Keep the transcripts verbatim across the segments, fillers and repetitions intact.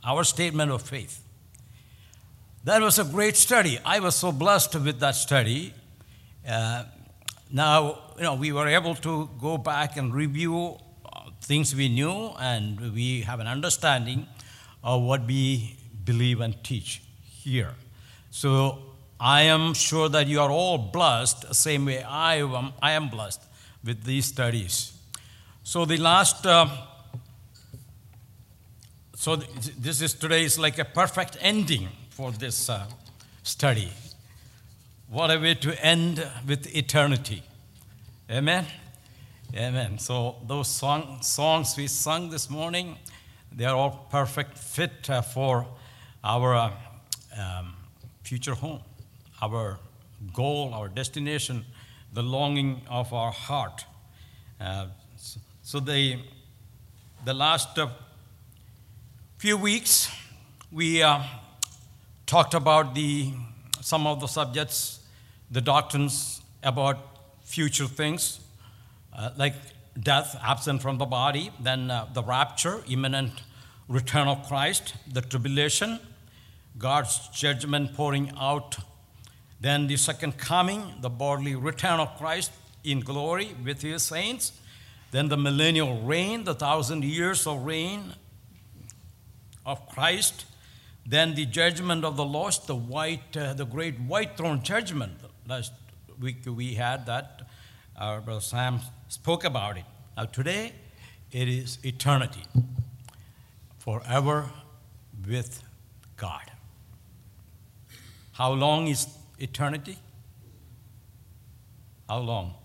our statement of faith. That was a great study. I was so blessed with that study. Uh, now, you know, we were able to go back and review things we knew, and we have an understanding of what we believe and teach here. So I am sure that you are all blessed, the same way I am, I am blessed with these studies. So the last, uh, so this is today is like a perfect ending for this uh, study. What a way to end with eternity. Amen? Amen. So those song, songs we sung this morning, they are all perfect fit uh, for our uh, um, future home, our goal, our destination, the longing of our heart. Uh, so the, the last uh, few weeks, we uh, talked about the some of the subjects, the doctrines about future things, uh, like death absent from the body, then uh, the rapture, imminent return of Christ, the tribulation, God's judgment pouring out, then the second coming, the bodily return of Christ in glory with his saints, then the millennial reign, the thousand years of reign of Christ, then the judgment of the lost, the white, uh, the great white throne judgment. Last week we had that. Our brother Sam spoke about it. Now today, it is eternity, forever with God. How long is eternity? How long?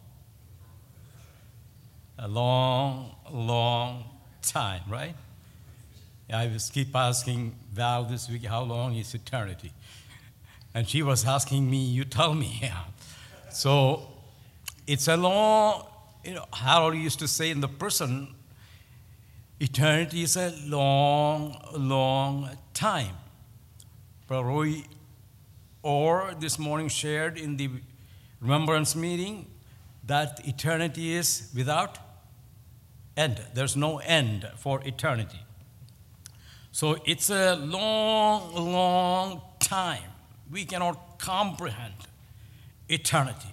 A long, long time, right? I was keep asking Val this week, how long is eternity? And she was asking me, you tell me. Yeah. So it's a long, you know, Harold used to say in the prison, eternity is a long, long time. Brother Roy Orr this morning shared in the remembrance meeting that eternity is without end. There's no end for eternity. So it's a long, long time. We cannot comprehend eternity.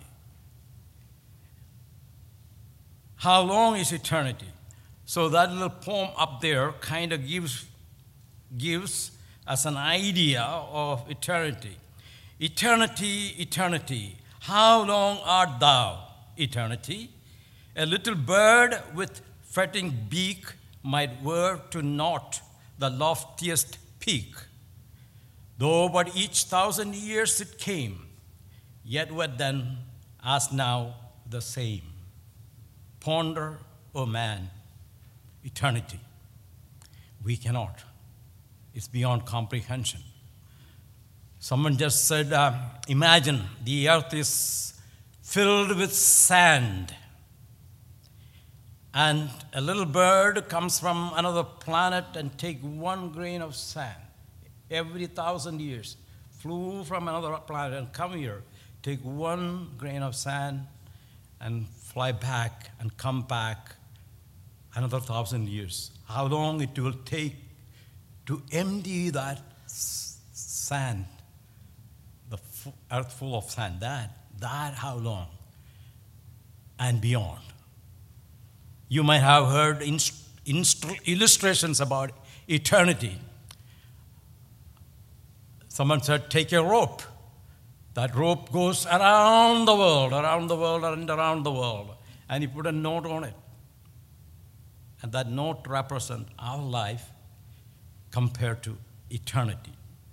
How long is eternity? So that little poem up there kind of gives, gives us an idea of eternity. Eternity, eternity, how long art thou, eternity? A little bird with fretting beak might wear to naught the loftiest peak. Though but each thousand years it came, yet were then as now the same. Ponder, O man, eternity. We cannot. It's beyond comprehension. Someone just said, uh, imagine the earth is filled with sand, and a little bird comes from another planet and take one grain of sand. Every thousand years, flew from another planet and come here, take one grain of sand and fly back and come back another thousand years. How long it will take to empty that s- sand, the f- earth full of sand, that, that how long and beyond. You might have heard inst- inst- illustrations about eternity. Someone said, take a rope. That rope goes around the world, around the world, and around the world. And you put a note on it. And that note represents our life compared to eternity.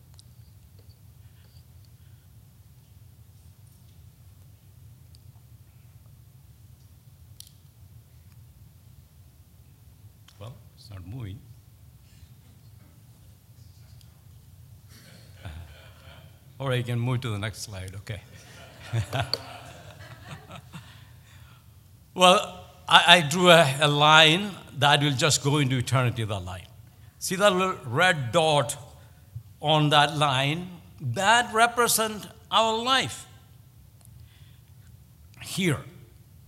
Well, it's not moving. Or you can move to the next slide, okay. Well, I, I drew a, a line that will just go into eternity, that line. See that little red dot on that line? That represents our life here.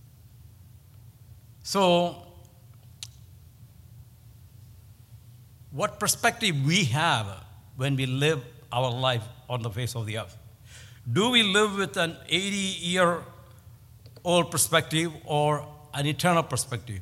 So, what perspective we have when we live our life on the face of the earth. Do we live with an eighty-year-old perspective or an eternal perspective?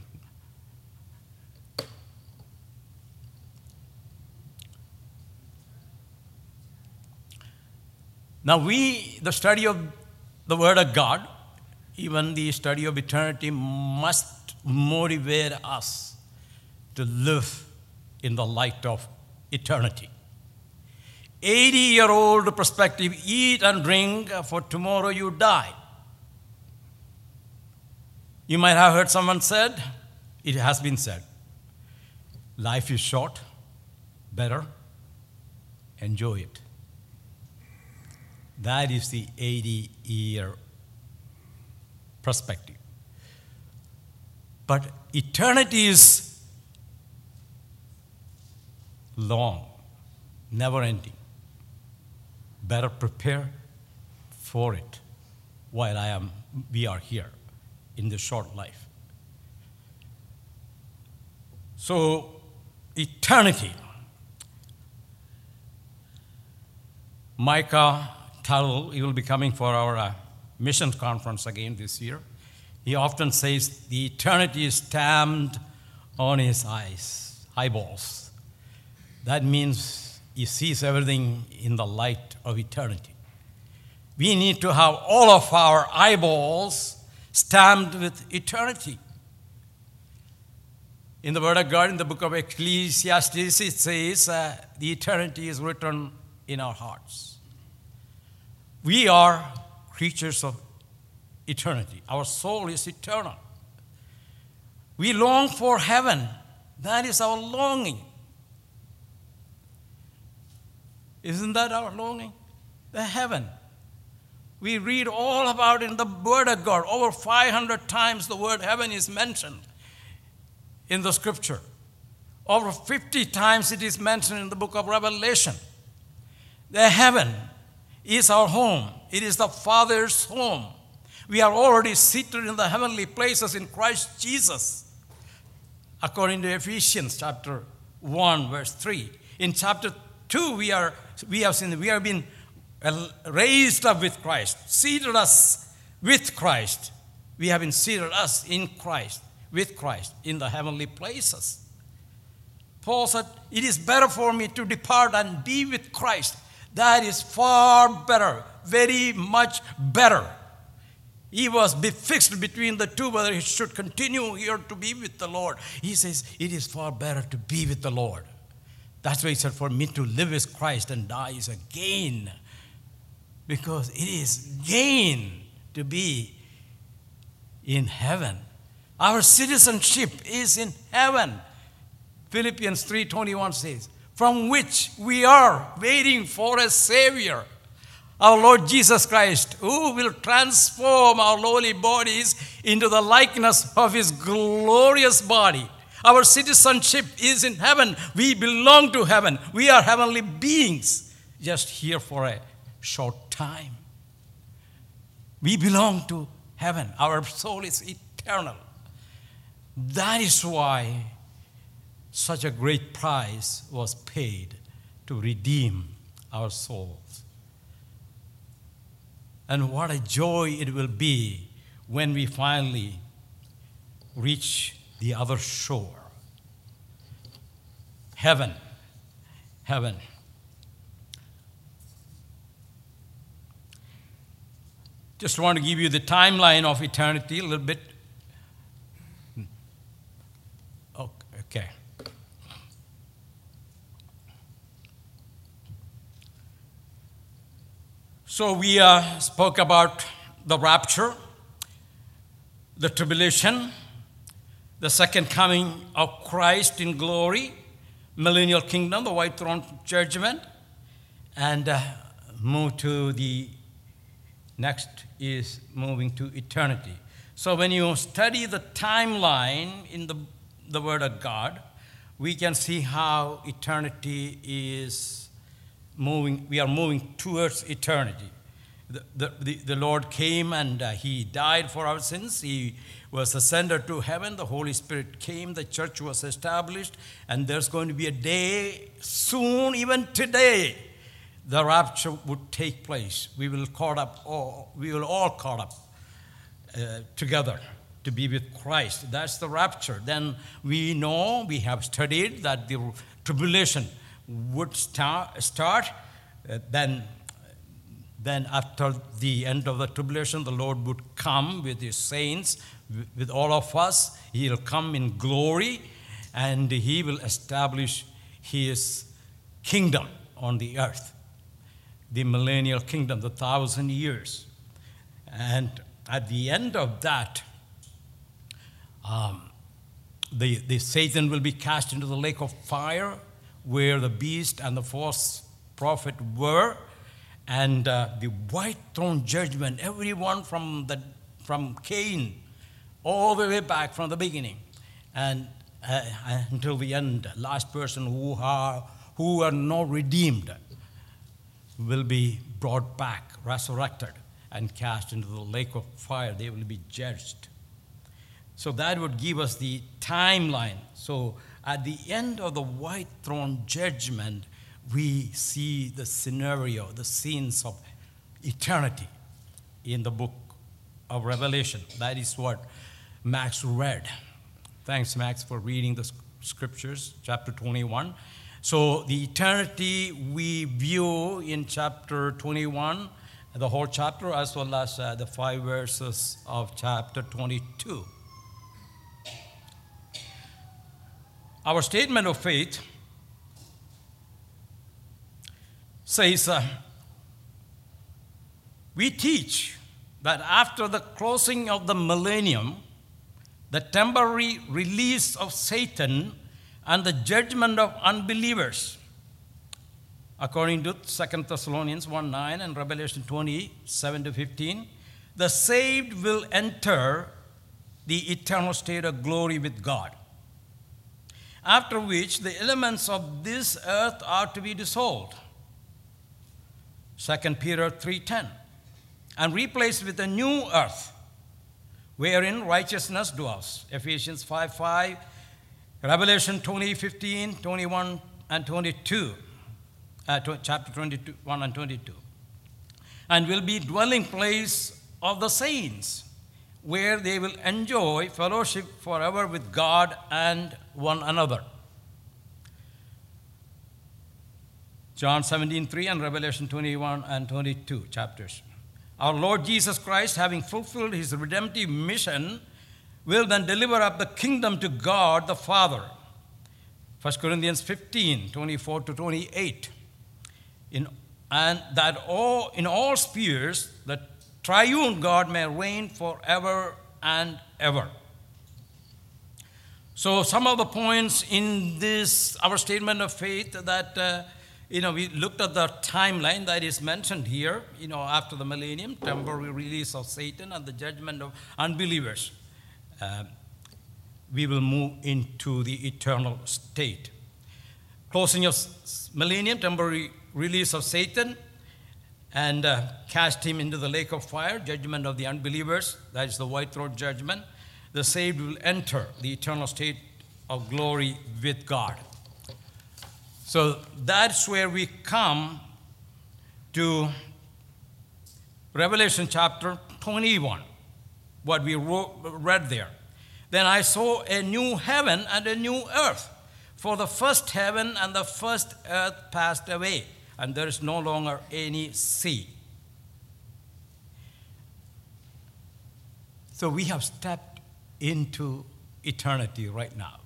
Now we, the study of the Word of God, even the study of eternity, must motivate us to live in the light of eternity. eighty-year-old perspective, eat and drink, for tomorrow you die. You might have heard someone said, it has been said, life is short, better, enjoy it. That is the eighty-year perspective. But eternity is long, never-ending. Better prepare for it while I am, we are here in this short life. So, eternity. Micah Tuttle, he will be coming for our uh, mission conference again this year. He often says the eternity is stamped on his eyes, eyeballs. That means he sees everything in the light of eternity. We need to have all of our eyeballs stamped with eternity. In the Word of God, in the book of Ecclesiastes, it says uh, the eternity is written in our hearts. We are creatures of eternity. Our soul is eternal. We long for heaven. That is our longing. Isn't that our longing? The heaven. We read all about it in the Word of God. Over five hundred times the word heaven is mentioned in the Scripture. Over fifty times it is mentioned in the book of Revelation. The heaven is our home. It is the Father's home. We are already seated in the heavenly places in Christ Jesus, according to Ephesians chapter one, verse three. In chapter two, we are we have seen we have been raised up with Christ, seated us with Christ. We have been seated us in Christ, with Christ, in the heavenly places. Paul said, "It is better for me to depart and be with Christ." That is far better, very much better. He was fixed between the two, whether he should continue here to be with the Lord. He says, it is far better to be with the Lord. That's why he said, for me to live is Christ and die is a gain. Because it is gain to be in heaven. Our citizenship is in heaven. Philippians three twenty-one says, from which we are waiting for a Savior, our Lord Jesus Christ, who will transform our lowly bodies into the likeness of His glorious body. Our citizenship is in heaven. We belong to heaven. We are heavenly beings, just here for a short time. We belong to heaven. Our soul is eternal. That is why such a great price was paid to redeem our souls. And what a joy it will be when we finally reach the other shore. Heaven. Heaven. Just want to give you the timeline of eternity a little bit. Okay. So we uh, spoke about the rapture, the tribulation, the second coming of Christ in glory, millennial kingdom, the white throne judgment, and uh, move to the next is moving to eternity. So when you study the timeline in the, the Word of God, we can see how eternity is moving. We are moving towards eternity. The, the, the, the Lord came and uh, he died for our sins. He was ascended to heaven. The Holy Spirit came. The church was established. And there's going to be a day soon, even today, the rapture would take place. We will caught up, all, we will all caught up uh, together to be with Christ. That's the rapture. Then we know, we have studied that the tribulation would start. start uh, then Then after the end of the tribulation, the Lord would come with his saints, with all of us. He'll come in glory, and he will establish his kingdom on the earth, the millennial kingdom, the thousand years. And at the end of that, um, the, the Satan will be cast into the lake of fire, where the beast and the false prophet were. And uh, the white throne judgment, everyone from the from Cain all the way back from the beginning, and uh, until the end, last person who are who are not redeemed will be brought back, resurrected, and cast into the lake of fire. They will be judged. So that would give us the timeline. So at the end of the white throne judgment, we see the scenario, the scenes of eternity in the book of Revelation. That is what Max read. Thanks, Max, for reading the scriptures, chapter twenty-one. So the eternity we view in chapter twenty-one, the whole chapter, as well as uh, the five verses of chapter twenty-two. Our statement of faith says, uh, we teach that after the closing of the millennium, the temporary release of Satan and the judgment of unbelievers, according to Second Thessalonians one nine and Revelation twenty seven to fifteen, the saved will enter the eternal state of glory with God, after which the elements of this earth are to be dissolved, Second Peter three ten, and replaced with a new earth, wherein righteousness dwells, Ephesians five five, Revelation twenty fifteen, twenty-one, and twenty-two, uh, chapter twenty-one and twenty-two, and will be dwelling place of the saints, where they will enjoy fellowship forever with God and one another. John seventeen three and Revelation twenty-one and twenty-two chapters. Our Lord Jesus Christ, having fulfilled his redemptive mission, will then deliver up the kingdom to God the Father. First Corinthians fifteen twenty-four to twenty-eight. In, and that all, in all spheres, the triune God may reign forever and ever. So some of the points in this, our statement of faith, that uh, You know, we looked at the timeline that is mentioned here, you know, after the millennium, temporary release of Satan and the judgment of unbelievers. Uh, we will move into the eternal state. Closing of millennium, temporary release of Satan, and uh, cast him into the lake of fire, judgment of the unbelievers, that is the white throne judgment. The saved will enter the eternal state of glory with God. So that's where we come to Revelation chapter twenty-one, what we wrote, read there. Then I saw a new heaven and a new earth, for the first heaven and the first earth passed away, and there is no longer any sea. So we have stepped into eternity right now.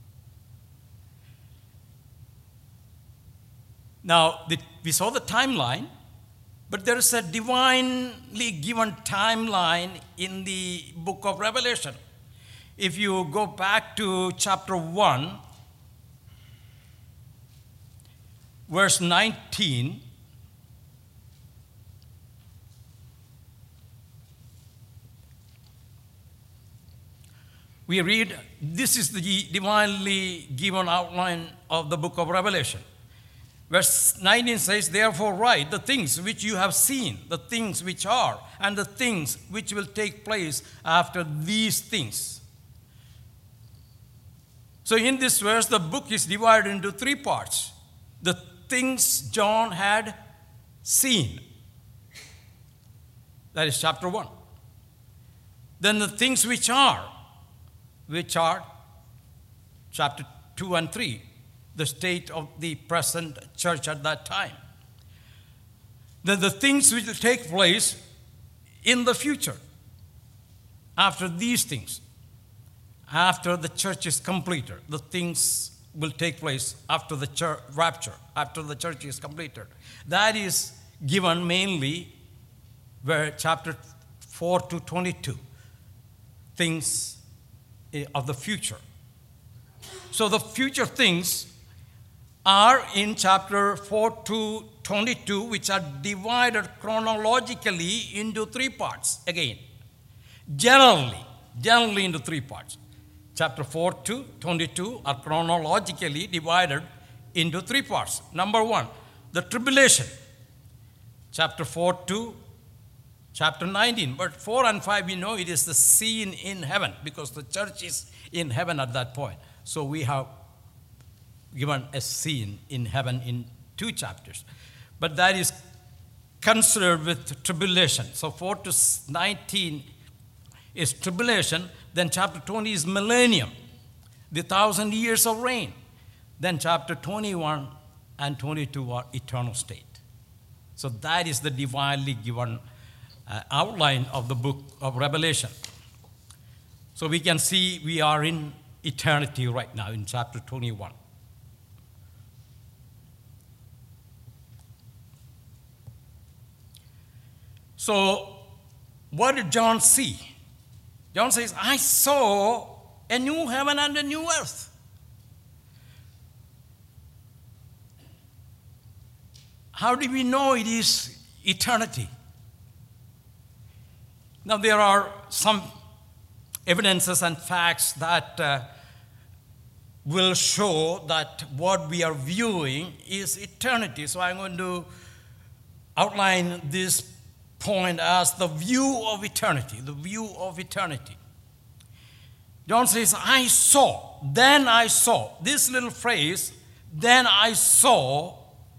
Now, the, we saw the timeline, but there is a divinely given timeline in the book of Revelation. If you go back to chapter one, verse nineteen, we read, this is the divinely given outline of the book of Revelation. Verse nineteen says, therefore write the things which you have seen, the things which are, and the things which will take place after these things. So in this verse, the book is divided into three parts. The things John had seen. That is chapter one. Then the things which are, which are chapter two and three, the state of the present church at that time. Then the things which will take place in the future, after these things, after the church is completed, the things will take place after the church, rapture, after the church is completed. That is given mainly where chapter four to twenty-two, things of the future. So the future things are in chapter four to twenty-two, which are divided chronologically into three parts again. Generally, generally into three parts. Chapter four to twenty-two are chronologically divided into three parts. Number one, the tribulation. Chapter four to chapter nineteen. But four and five, we know it is the scene in heaven because the church is in heaven at that point. So we have given a scene in heaven in two chapters. But that is considered with tribulation. So four to nineteen is tribulation. Then chapter twenty is millennium, the thousand years of reign. Then chapter twenty-one and twenty-two are eternal state. So that is the divinely given uh, outline of the book of Revelation. So we can see we are in eternity right now in chapter twenty-one. So what did John see? John says, I saw a new heaven and a new earth. How do we know it is eternity? Now, there are some evidences and facts that uh, will show that what we are viewing is eternity. So I'm going to outline this point as the view of eternity, the view of eternity. John says, I saw, then I saw. This little phrase, then I saw,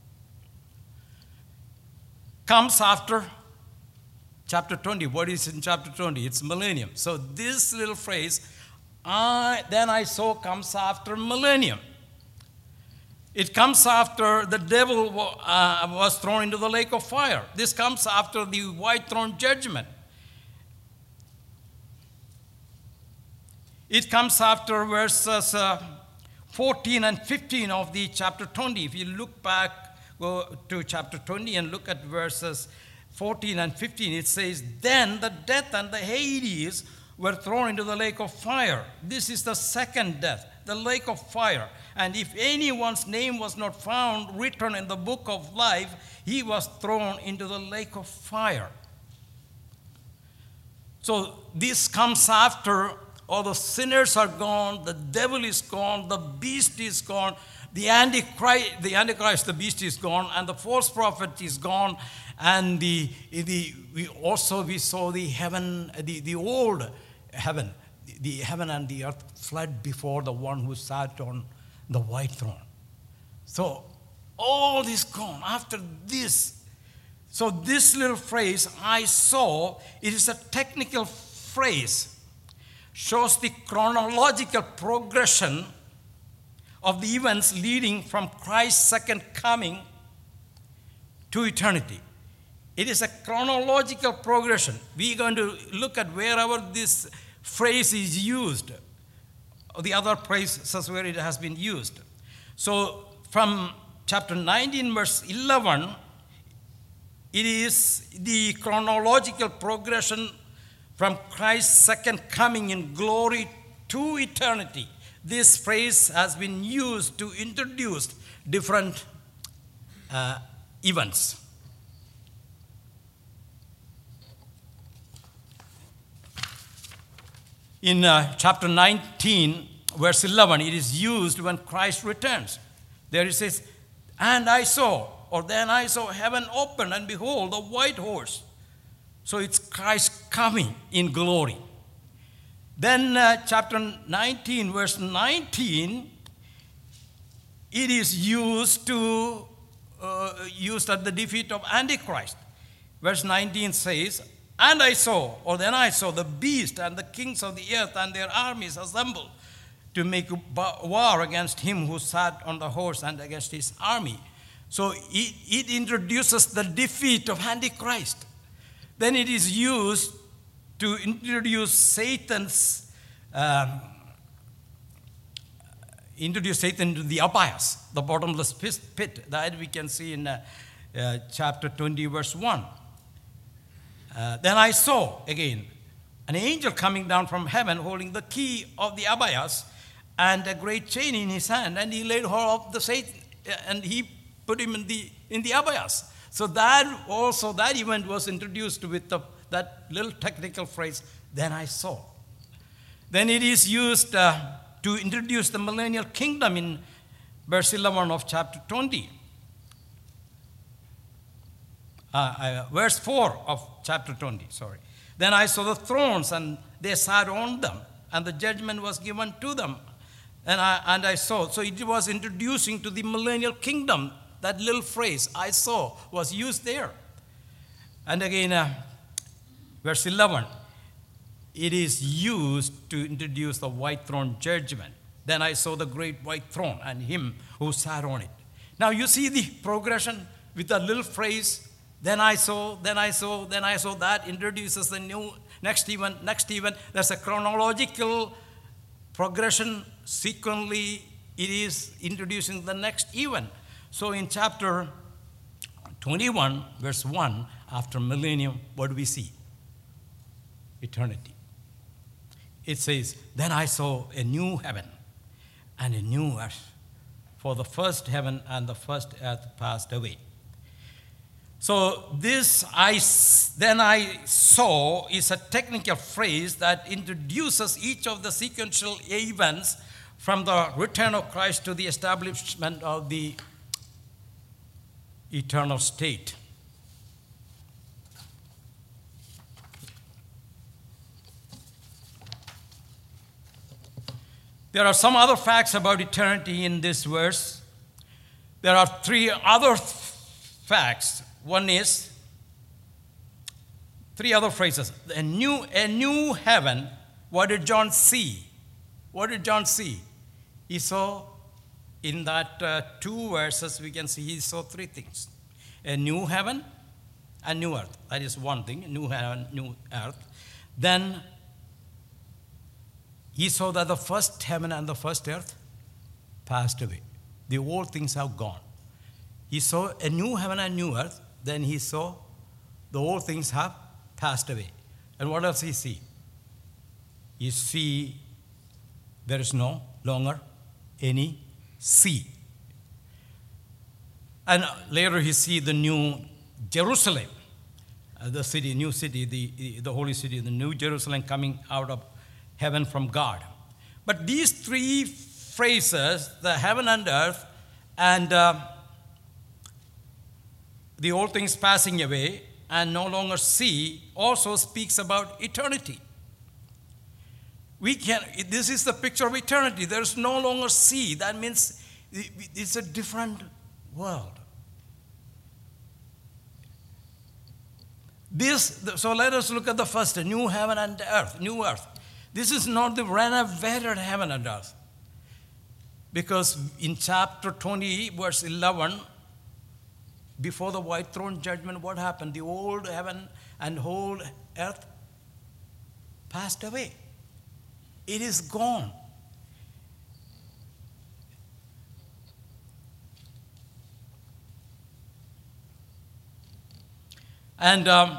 comes after chapter twenty. What is in chapter twenty? It's millennium. So this little phrase, I, then I saw, comes after millennium. It comes after the devil uh, was thrown into the lake of fire. This comes after the white throne judgment. It comes after verses uh, fourteen and fifteen of the chapter twenty. If you look back, go to chapter twenty and look at verses fourteen and fifteen, it says, then the death and the Hades were thrown into the lake of fire. This is the second death, the lake of fire. And if anyone's name was not found written in the book of life, he was thrown into the lake of fire. So this comes after all the sinners are gone, the devil is gone, the beast is gone, the Antichrist, the Antichrist, the beast is gone, and the false prophet is gone, and the, the we also we saw the heaven, the, the old heaven, the, the heaven and the earth fled before the one who sat on the white throne. So all this gone after this. So this little phrase, I saw, it is a technical phrase, shows the chronological progression of the events leading from Christ's second coming to eternity. It is a chronological progression. We are going to look at wherever this phrase is used, the other places where it has been used. So from chapter nineteen, verse eleven, it is the chronological progression from Christ's second coming in glory to eternity. This phrase has been used to introduce different uh, events. In uh, chapter nineteen, verse eleven, it is used when Christ returns. There it says, And I saw, or then I saw heaven open, and behold, the white horse. So it's Christ coming in glory. Then uh, chapter nineteen, verse nineteen, it is used to uh, used at the defeat of Antichrist. Verse nineteen says, and I saw, or then I saw the beast and the kings of the earth and their armies assembled to make war against him who sat on the horse and against his army. So it, it introduces the defeat of Antichrist. Then it is used to introduce Satan's, um, introduce Satan to the abyss, the bottomless pit, that we can see in uh, uh, chapter twenty, verse one. Uh, then I saw, again, an angel coming down from heaven holding the key of the abyss and a great chain in his hand, and he laid hold of the Satan, and he put him in the in the abyss. So that also, that event was introduced with the, that little technical phrase, then I saw. Then it is used uh, to introduce the millennial kingdom in verse eleven of chapter twenty. Uh, uh, verse four of chapter twenty, sorry. Then I saw the thrones, and they sat on them, and the judgment was given to them. And I, and I saw, so it was introducing to the millennial kingdom. That little phrase, I saw, was used there. And again, uh, verse eleven, it is used to introduce the white throne judgment. Then I saw the great white throne and him who sat on it. Now you see the progression with that little phrase, then I saw, then I saw, then I saw. That introduces the new, next event, next event. There's a chronological progression. Sequentially, it is introducing the next event. So in chapter twenty-one, verse one, after millennium, what do we see? Eternity. It says, then I saw a new heaven and a new earth, for the first heaven and the first earth passed away. So this I, then I saw is a technical phrase that introduces each of the sequential events from the return of Christ to the establishment of the eternal state. There are some other facts about eternity in this verse. There are three other facts. One is, three other phrases. A new, a new heaven. What did John see? What did John see? He saw, in that uh, two verses, we can see he saw three things. A new heaven and new earth. That is one thing, new heaven, new earth. Then he saw that the first heaven and the first earth passed away. The old things have gone. He saw a new heaven and new earth. Then he saw the old things have passed away. And what else he see? He see there is no longer any sea. And later he see the new Jerusalem, uh, the city, new city, the, the holy city, the new Jerusalem coming out of heaven from God. But these three phrases, the heaven and earth, and uh, the old things passing away and no longer see, also speaks about eternity. We can, this is the picture of eternity. There is no longer sea. That means it's a different world. This, so let us look at the first, new heaven and earth, new earth. This is not the renovated heaven and earth. Because in chapter twenty, verse eleven, before the white throne judgment, what happened? The old heaven and whole earth passed away. It is gone. And um,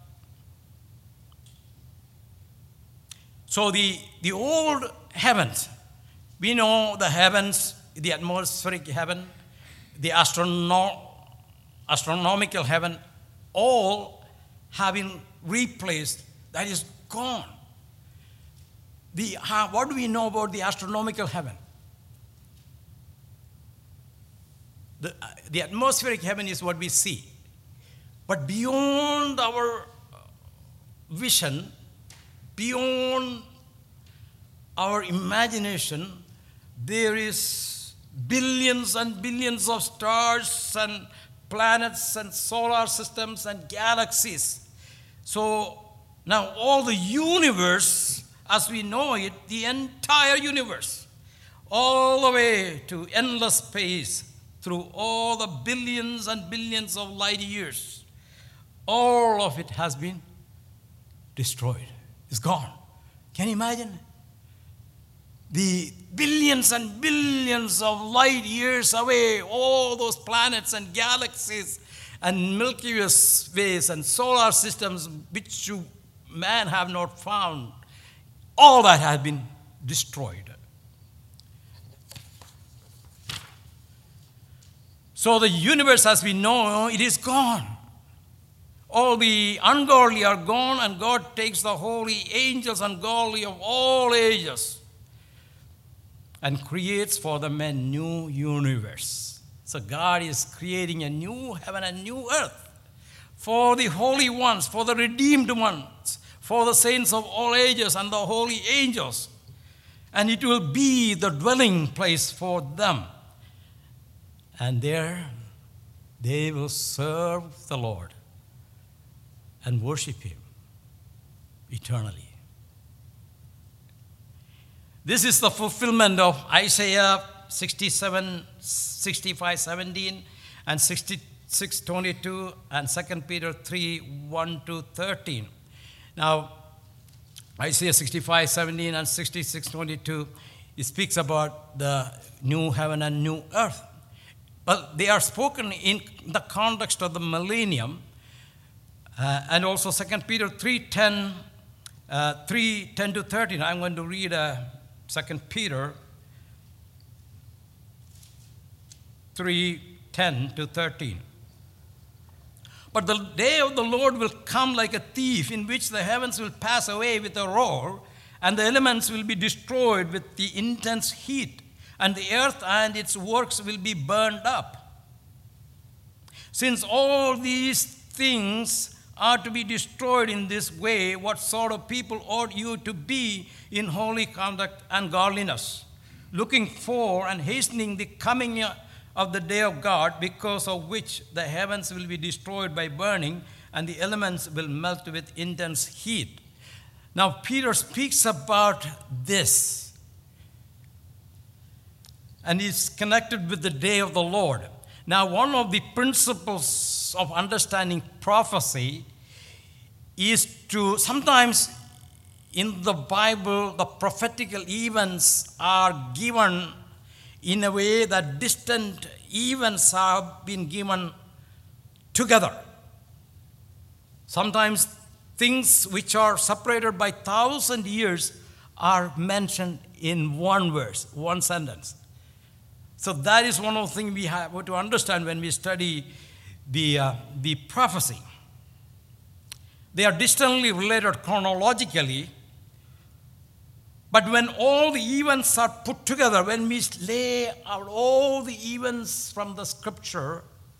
so the, the old heavens, we know the heavens, the atmospheric heaven, the astrono- astronomical heaven, all have been replaced. That is gone. The, uh, what do we know about the astronomical heaven? The, the atmospheric heaven is what we see. But beyond our vision, beyond our imagination, there is billions and billions of stars and planets and solar systems and galaxies. So now all the universe, as we know it, the entire universe, all the way to endless space, through all the billions and billions of light years, all of it has been destroyed. It's gone. Can you imagine? The billions and billions of light years away, all those planets and galaxies and Milky Ways and solar systems which you, man have not found, all that has been destroyed. So the universe as we know, it is gone. All the ungodly are gone, and God takes the holy angels and godly of all ages and creates for them a new universe. So God is creating a new heaven and new earth for the holy ones, for the redeemed ones, for the saints of all ages and the holy angels. And it will be the dwelling place for them. And there they will serve the Lord and worship Him eternally. This is the fulfillment of Isaiah sixty-seven, sixty-five, seventeen, and sixty-six, twenty-two, and Second Peter three, one to thirteen. Now, Isaiah sixty-five, seventeen, and sixty-six, twenty-two, it speaks about the new heaven and new earth. But they are spoken in the context of the millennium. Uh, and also Second Peter three, ten, uh, three, ten to thirteen. I'm going to read uh, Second Peter three, ten to thirteen. But the day of the Lord will come like a thief, in which the heavens will pass away with a roar, and the elements will be destroyed with the intense heat, and the earth and its works will be burned up. Since all these things are to be destroyed in this way, what sort of people ought you to be in holy conduct and godliness, looking for and hastening the coming of the day of God, because of which the heavens will be destroyed by burning, and the elements will melt with intense heat. Now, Peter speaks about this, and it's connected with the day of the Lord. Now, one of the principles of understanding prophecy is to, sometimes in the Bible, the prophetical events are given in a way that distant events have been given together. Sometimes things which are separated by thousand years are mentioned in one verse, one sentence. So that is one of the things we have to understand when we study the, uh, the prophecy. They are distantly related chronologically, but when all the events are put together, when we lay out all the events from the scripture,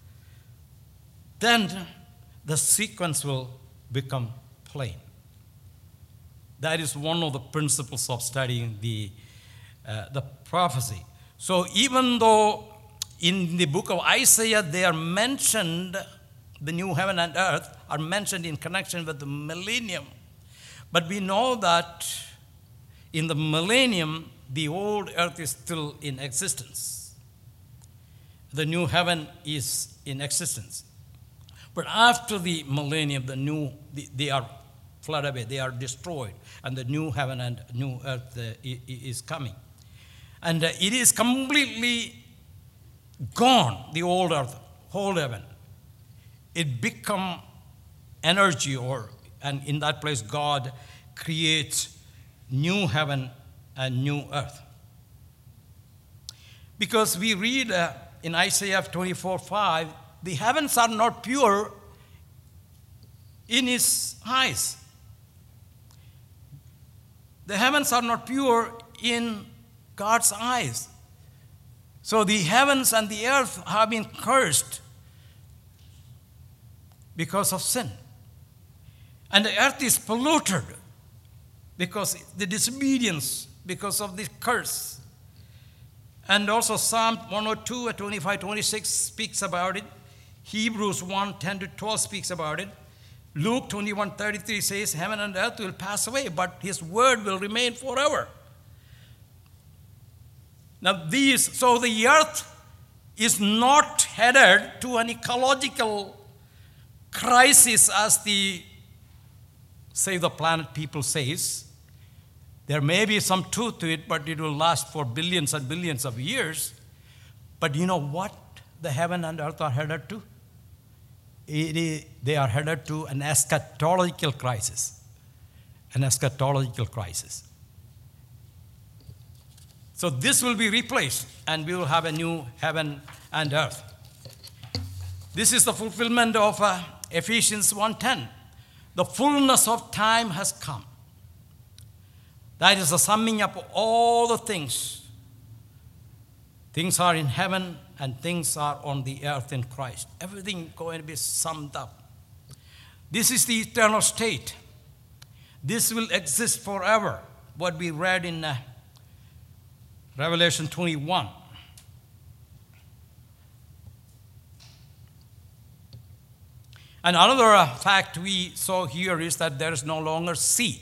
then the sequence will become plain. That is one of the principles of studying the, uh, the prophecy. So even though in the book of Isaiah they are mentioned, the new heaven and earth are mentioned in connection with the millennium, but we know that in the millennium the old earth is still in existence. The new heaven is in existence. But after the millennium, the new they are flooded away, they are destroyed, and the new heaven and new earth uh, is coming. And uh, it is completely gone, the old earth, whole heaven. It become energy, or and in that place God creates new heaven and new earth. Because we read uh, in Isaiah twenty-four, five, the heavens are not pure in His eyes. The heavens are not pure in God's eyes. So the heavens and the earth have been cursed because of sin. And the earth is polluted because of the disobedience, because of the curse. And also Psalm one oh two, twenty-five, twenty-six speaks about it. Hebrews one, ten to twelve speaks about it. Luke twenty-one, thirty-three says, heaven and earth will pass away, but his word will remain forever. Now these, so the earth is not headed to an ecological crisis as the Save the Planet people says. There may be some truth to it, but it will last for billions and billions of years. But you know what the heaven and earth are headed to? It is, they are headed to an eschatological crisis. An eschatological crisis. So this will be replaced, and we will have a new heaven and earth. This is the fulfillment of uh, Ephesians one ten. The fullness of time has come. That is the summing up of all the things. Things are in heaven and things are on the earth in Christ. Everything going to be summed up. This is the eternal state. This will exist forever. What we read in uh, Revelation twenty-one. And another uh, fact we saw here is that there is no longer sea.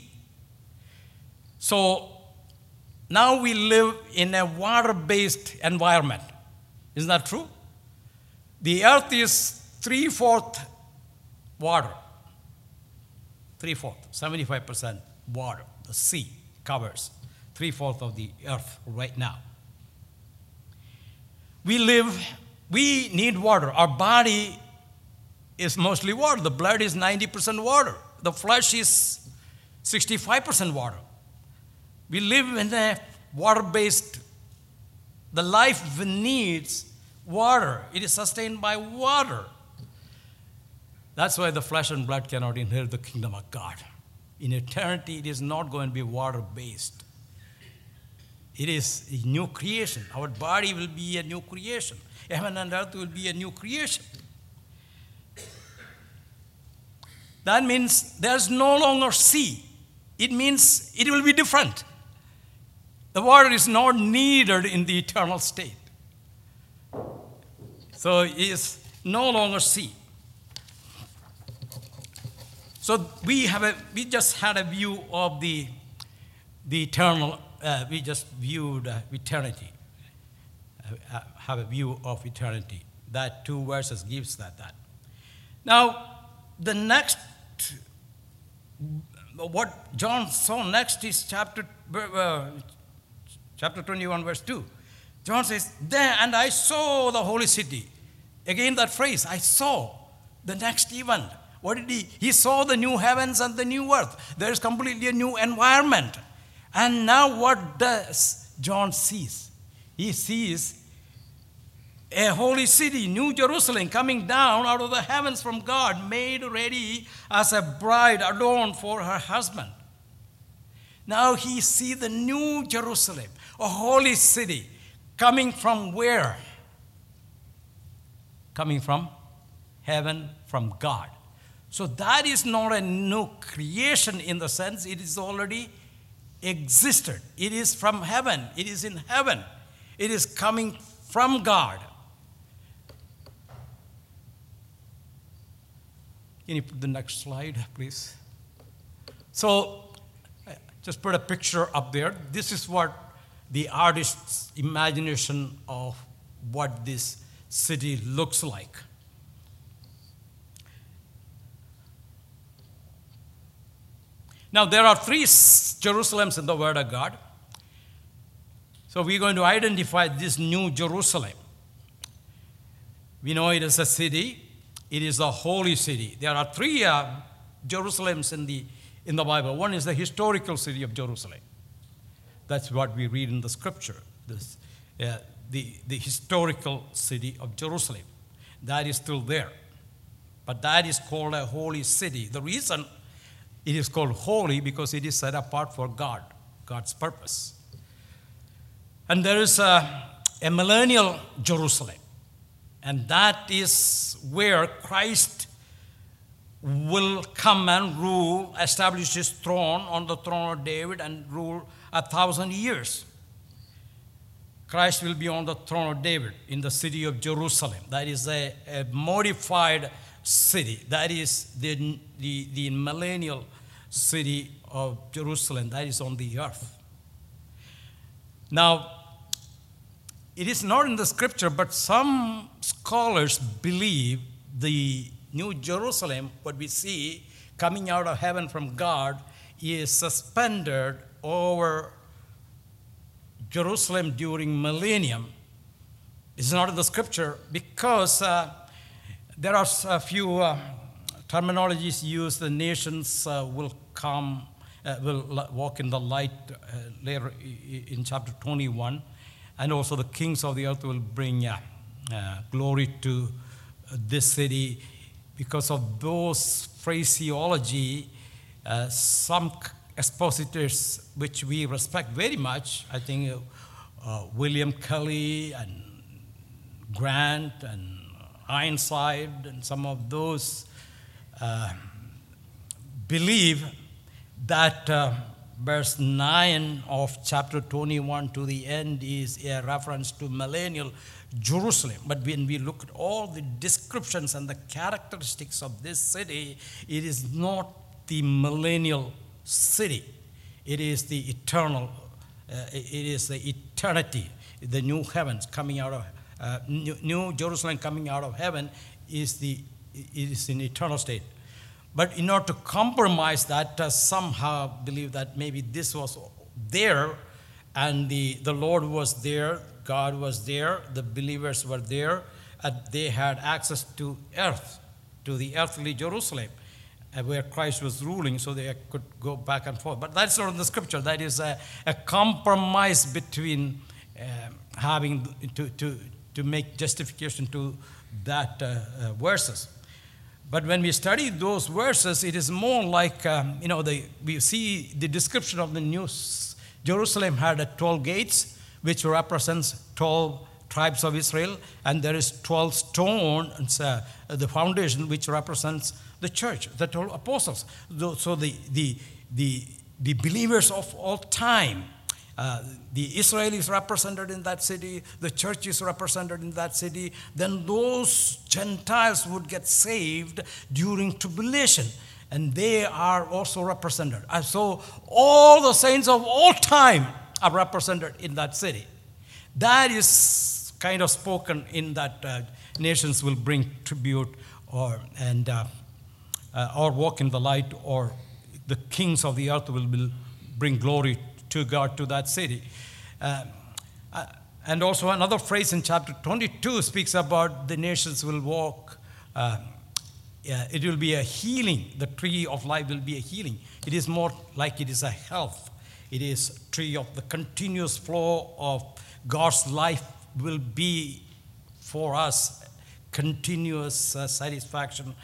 So now we live in a water-based environment. Isn't that true? The earth is three-fourths water. Three-fourths, seventy-five percent water. The sea covers three-fourths of the earth right now. We live, we need water. Our body is mostly water. The blood is ninety percent water. The flesh is sixty-five percent water. We live in a water-based, the life needs water. It is sustained by water. That's why the flesh and blood cannot inherit the kingdom of God. In eternity, it is not going to be water-based. It is a new creation. Our body will be a new creation. Heaven and earth will be a new creation. That means there's no longer sea. It means it will be different. The water is not needed in the eternal state. So it is no longer sea. So we have a we just had a view of the the eternal. Uh, we just viewed uh, eternity. Uh, have a view of eternity. That two verses gives that that. Now the next. What John saw next is chapter uh, chapter twenty-one, verse two. John says, "There, and I saw the holy city." Again, that phrase, I saw the next event. What did he? He saw the new heavens and the new earth. There is completely a new environment. And now what does John see? He sees a holy city, New Jerusalem, coming down out of the heavens from God, made ready as a bride adorned for her husband. Now he sees the New Jerusalem, a holy city, coming from where? Coming from heaven, from God. So that is not a new creation in the sense it is already existed. It is from heaven. It is in heaven. It is coming from God. Can you put the next slide, please? So, just put a picture up there. This is what the artist's imagination of what this city looks like. Now, there are three Jerusalems in the Word of God. So, we're going to identify this New Jerusalem. We know it is a city. It is a holy city. There are three uh, Jerusalems in the, in the Bible. One is the historical city of Jerusalem. That's what we read in the scripture. This, uh, the, the historical city of Jerusalem. That is still there. But that is called a holy city. The reason it is called holy because it is set apart for God, God's purpose. And there is a, a millennial Jerusalem. And that is where Christ will come and rule, establish his throne on the throne of David and rule a thousand years. Christ will be on the throne of David in the city of Jerusalem. That is a, a modified city. That is the, the, the millennial city of Jerusalem. That is on the earth. Now, it is not in the scripture, but some scholars believe the New Jerusalem, what we see coming out of heaven from God, is suspended over Jerusalem during millennium. It's not in the scripture because uh, there are a few uh, terminologies used. The nations uh, will come, uh, will walk in the light uh, later in chapter twenty-one. And also the kings of the earth will bring uh, uh, glory to uh, this city. Because of those phraseology, uh, some expositors, which we respect very much, I think uh, uh, William Kelly and Grant and Ironside and some of those uh, believe that uh, verse nine of chapter twenty-one to the end is a reference to millennial Jerusalem. But when we look at all the descriptions and the characteristics of this city, it is not the millennial city. It is the eternal, uh, it is the eternity, the new heavens coming out of, uh, new, new Jerusalem coming out of heaven is the, it is in eternal state. But in order to compromise that, uh, somehow believe that maybe this was there and the, the Lord was there, God was there, the believers were there, and they had access to earth, to the earthly Jerusalem, uh, where Christ was ruling, so they could go back and forth. But that's not in the scripture. That is a, a compromise between uh, having to, to, to make justification to that uh, uh, verses. But when we study those verses, it is more like, um, you know, the, we see the description of the New Jerusalem had uh, twelve gates, which represents twelve tribes of Israel, and there is twelve stones, uh, the foundation, which represents the church, the twelve apostles. So the, the, the, the believers of all time, uh, the Israelis represented in that city, the church is represented in that city, then those Gentiles would get saved during tribulation, and they are also represented. And so all the saints of all time are represented in that city. That is kind of spoken in that uh, nations will bring tribute or and uh, uh, or walk in the light, or the kings of the earth will, will bring glory to God to that city. Uh, uh, and also another phrase in chapter twenty-two speaks about the nations will walk. Uh, yeah, it will be a healing. The tree of life will be a healing. It is more like it is a health. It is tree of the continuous flow of God's life will be for us continuous uh, satisfaction.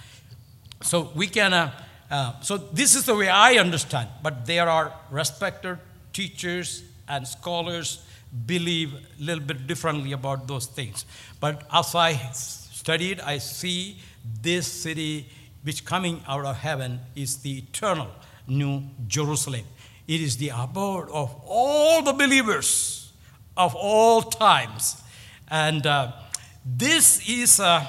So we can, uh, uh, so this is the way I understand, but there are respected teachers and scholars believe a little bit differently about those things. But as I studied, I see this city which coming out of heaven is the eternal New Jerusalem. It is the abode of all the believers of all times. And uh, this is uh,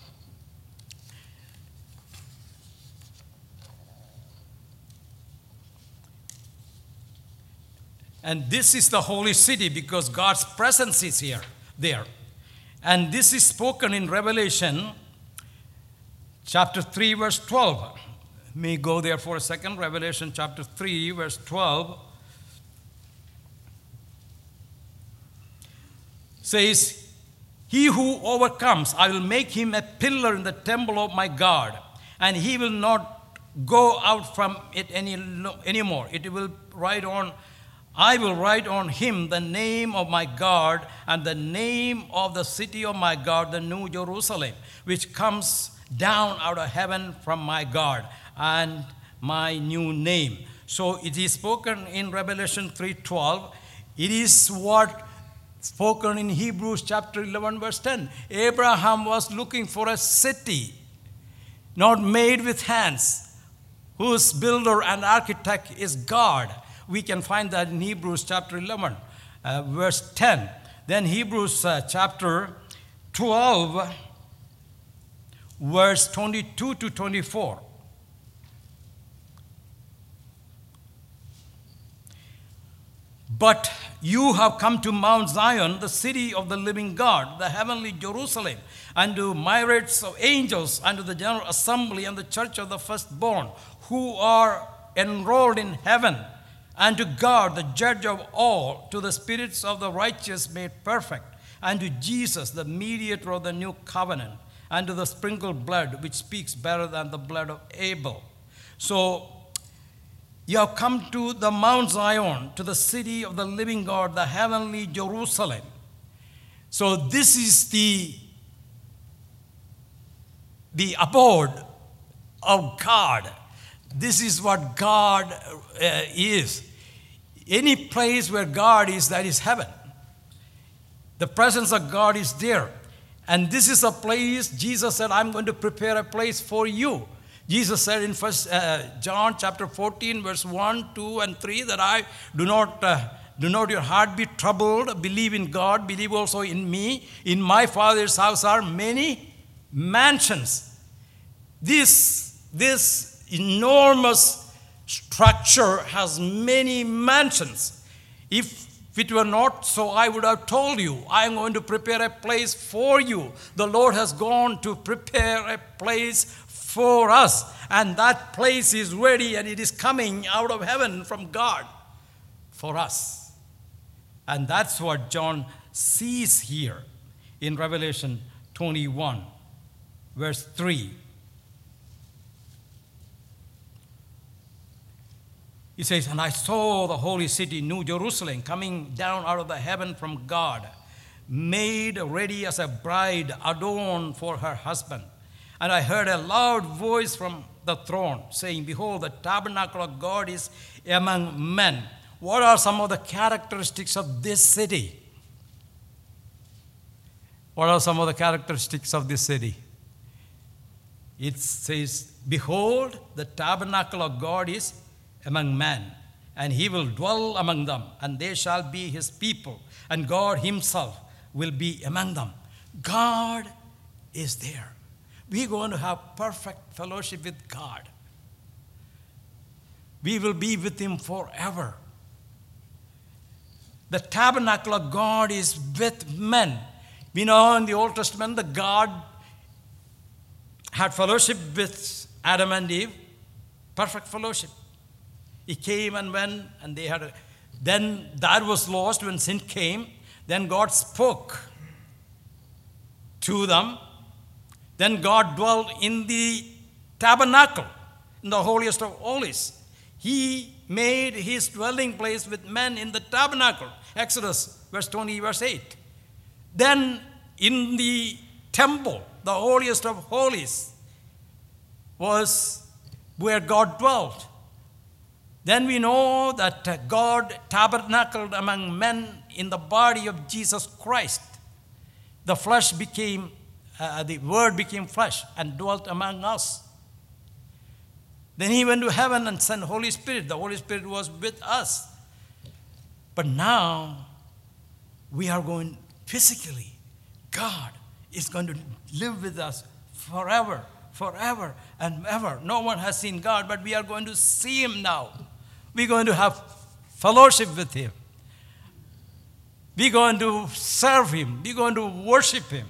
and this is the holy city because God's presence is here, there. And this is spoken in Revelation chapter three, verse twelve. Let me go there for a second. Revelation chapter three, verse twelve says, "He who overcomes, I will make him a pillar in the temple of my God, and he will not go out from it any anymore. It will write on, I will write on him the name of my God and the name of the city of my God, the New Jerusalem, which comes down out of heaven from my God, and my new name." So it is spoken in Revelation three twelve. It is what spoken in Hebrews chapter eleven, verse ten. Abraham was looking for a city not made with hands, whose builder and architect is God. We can find that in Hebrews chapter eleven, uh, verse ten. Then Hebrews uh, chapter twelve, verse twenty-two to twenty-four. But you have come to Mount Zion, the city of the living God, the heavenly Jerusalem, and to myriads of angels, and to the general assembly and the church of the firstborn, who are enrolled in heaven, and to God, the judge of all, to the spirits of the righteous made perfect, and to Jesus, the mediator of the new covenant, and to the sprinkled blood, which speaks better than the blood of Abel. So, you have come to the Mount Zion, to the city of the living God, the heavenly Jerusalem. So this is the, the abode of God. This is what God uh, is. Any place where God is, that is heaven. The presence of God is there. And this is a place, Jesus said, I'm going to prepare a place for you. Jesus said in First uh, John chapter fourteen, verse one, two, and three, that I do not uh, do not your heart be troubled. Believe in God. Believe also in me. In my Father's house are many mansions. This this enormous structure has many mansions. If it were not so, I would have told you, I am going to prepare a place for you. The Lord has gone to prepare a place for us, and that place is ready, and it is coming out of heaven from God for us. And that's what John sees here in Revelation twenty-one, verse three. He says, and I saw the holy city, New Jerusalem, coming down out of the heaven from God, made ready as a bride adorned for her husband. And I heard a loud voice from the throne saying, behold, the tabernacle of God is among men. What are some of the characteristics of this city? What are some of the characteristics of this city? It says, behold, the tabernacle of God is among men, and he will dwell among them, and they shall be his people, and God himself will be among them. God is there. We're going to have perfect fellowship with God. We will be with him forever. The tabernacle of God is with men. We know in the Old Testament that God had fellowship with Adam and Eve, perfect fellowship. He came and went, and they had a, then that was lost when sin came. Then God spoke to them. Then God dwelt in the tabernacle, in the holiest of holies. He made his dwelling place with men in the tabernacle. Exodus, verse twenty, verse eight. Then in the temple, the holiest of holies, was where God dwelt. Then we know that God tabernacled among men in the body of Jesus Christ. The flesh became Uh, the Word became flesh and dwelt among us. Then he went to heaven and sent Holy Spirit. The Holy Spirit was with us. But now we are going physically. God is going to live with us forever, forever and ever. No one has seen God, but we are going to see him now. We're going to have fellowship with him. We're going to serve him. We're going to worship him.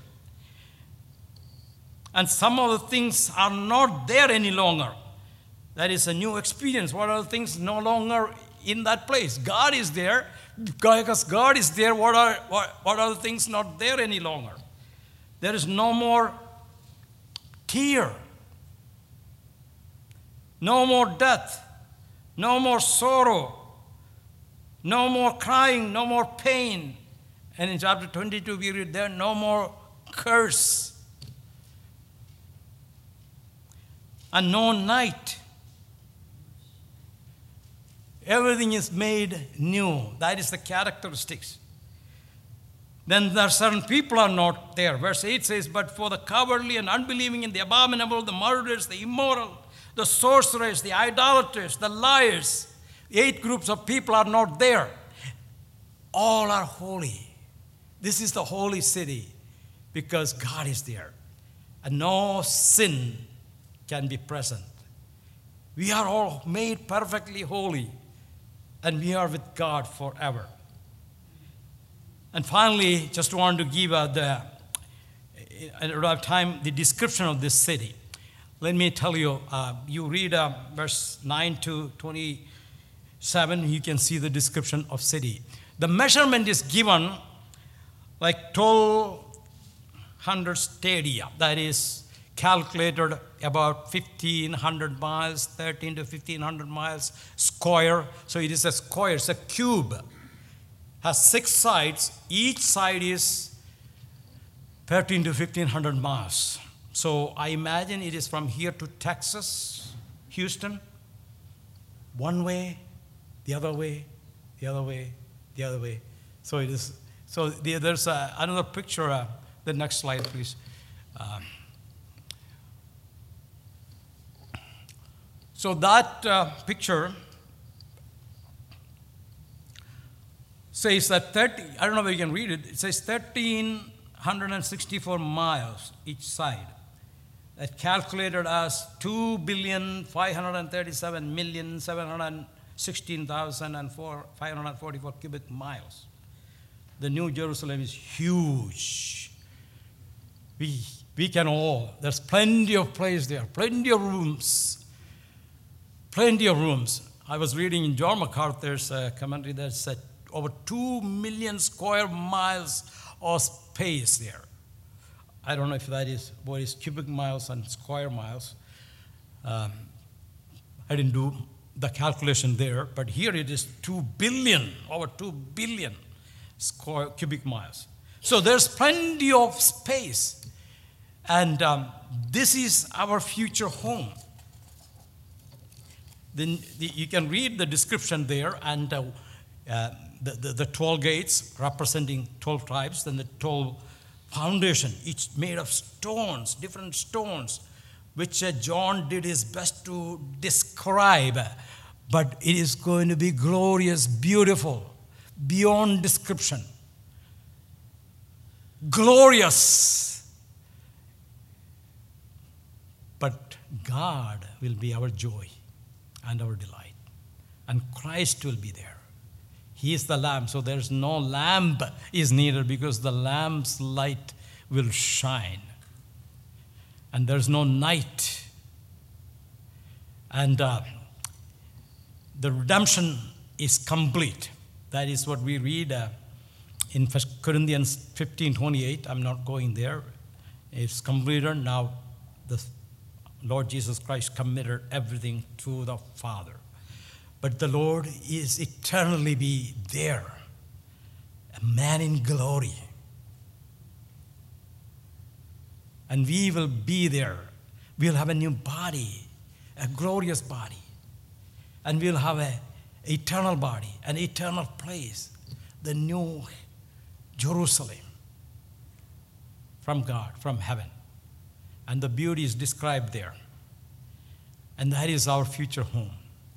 And some of the things are not there any longer. That is a new experience. What are the things no longer in that place? God is there. Because God is there, what are, what, what are the things not there any longer? There is no more tear. No more death. No more sorrow. No more crying. No more pain. And in chapter twenty-two, we read there, no more curse. And no night. Everything is made new. That is the characteristics. then there are certain people are not there. Verse eight says, but for the cowardly and unbelieving and the abominable, the murderers, the immoral, the sorcerers, the idolaters, the liars, eight groups of people are not there. All are holy. This is the holy city because God is there. And no sin can be present. We are all made perfectly holy, and we are with God forever. And finally, just want to give uh, the, I don't have time, the description of this city. Let me tell you, uh, you read uh, verse nine to twenty-seven, you can see the description of city. The measurement is given like twelve hundred stadia, that is calculated about fifteen hundred miles, thirteen to fifteen hundred miles square. So it is a square, it's a cube. Has six sides. Each side is thirteen to fifteen hundred miles. So I imagine it is from here to Texas, Houston, one way, the other way, the other way, the other way. So it is. So there's uh, another picture. Uh, the next slide, please. Um, so that uh, picture says that thirty. I don't know if you can read it. It says thirteen sixty-four miles each side. That calculated as two billion five hundred thirty-seven million seven hundred sixteen thousand five hundred forty-four cubic miles. The New Jerusalem is huge. We, we can all, there's plenty of place there, plenty of rooms, plenty of rooms. I was reading in John MacArthur's uh, commentary that said over two million square miles of space there. I don't know if that is what is cubic miles and square miles. Um, I didn't do the calculation there, but here it is two billion, over two billion square cubic miles. So there's plenty of space. And um, this is our future home. Then the, you can read the description there, and uh, uh, the, the, the twelve gates representing twelve tribes, then the twelve foundation, each made of stones, different stones, which uh, John did his best to describe. But it is going to be glorious, beautiful, beyond description. Glorious. But God will be our joy and our delight. And Christ will be there. He is the lamp, so there's no lamp is needed because the lamp's light will shine. And there's no night. And uh, the redemption is complete. That is what we read uh, in First Corinthians fifteen twenty-eight. I'm not going there. It's completed. Now the Lord Jesus Christ committed everything to the Father. But the Lord is eternally be there, a man in glory. And we will be there. We'll have a new body, a glorious body. And we'll have an eternal body, an eternal place, the new Jerusalem from God, from heaven. And the beauty is described there. And that is our future home.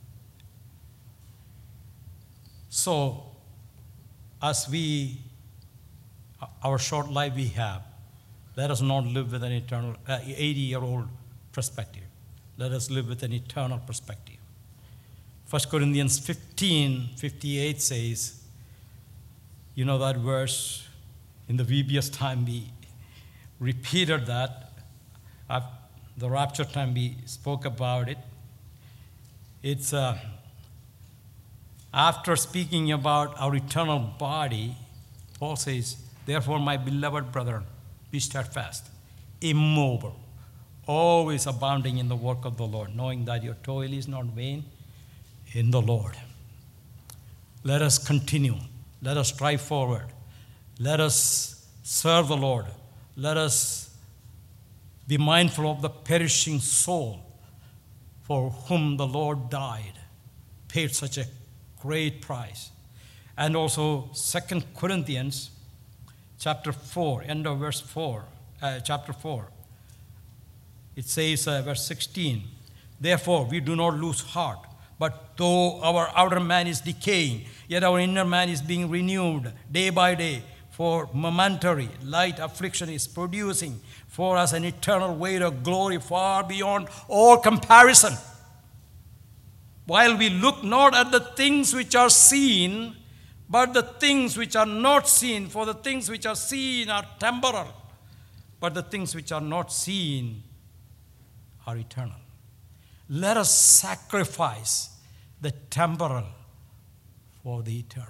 So, as we, our short life we have, let us not live with an eternal, uh, eighty-year-old perspective. Let us live with an eternal perspective. First Corinthians fifteen fifty-eight says, you know that verse, in the V B S time we repeated that. At the rapture time we spoke about it. It's uh, after speaking about our eternal body, Paul says, therefore, my beloved brethren, be steadfast, immovable, always abounding in the work of the Lord, knowing that your toil is not vain in the Lord. Let us continue. Let us strive forward. Let us serve the Lord. Let us be mindful of the perishing soul for whom the Lord died, paid such a great price. And also Second Corinthians chapter four, end of verse four, uh, chapter four. It says, uh, verse sixteen, therefore we do not lose heart, but though our outer man is decaying, yet our inner man is being renewed day by day. For momentary light affliction is producing for us an eternal weight of glory far beyond all comparison. While we look not at the things which are seen, but the things which are not seen. For the things which are seen are temporal, but the things which are not seen are eternal. Let us sacrifice the temporal for the eternal.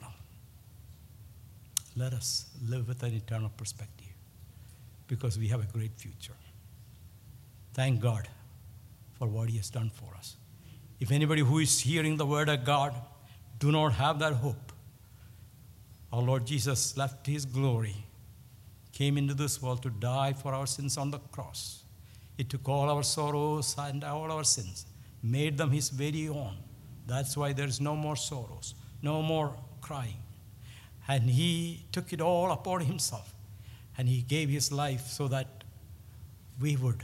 Let us live with an eternal perspective because we have a great future. Thank God for what He has done for us. If anybody who is hearing the word of God do not have that hope, our Lord Jesus left His glory, came into this world to die for our sins on the cross. He took all our sorrows and all our sins, made them His very own. That's why there is no more sorrows, no more crying. And He took it all upon Himself. And He gave His life so that we would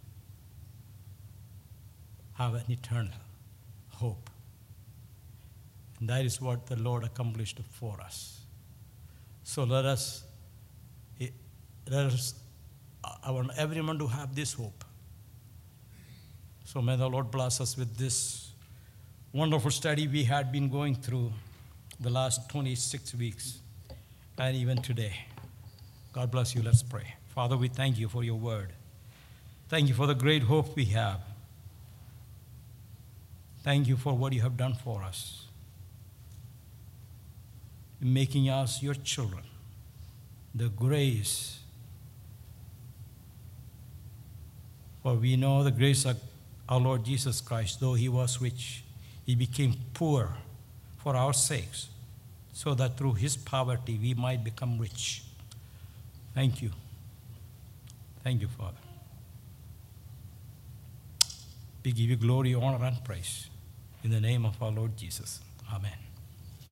have an eternal hope. And that is what the Lord accomplished for us. So let us, let us, I want everyone to have this hope. So may the Lord bless us with this wonderful study we had been going through the last twenty-six weeks, and even today. God bless you. Let's pray. Father, we thank You for Your word. Thank You for the great hope we have. Thank You for what You have done for us, in making us Your children. The grace, for we know the grace of our Lord Jesus Christ, though He was rich, He became poor for our sakes, so that through His poverty we might become rich. Thank You. Thank You, Father. We give You glory, honor, and praise in the name of our Lord Jesus. Amen.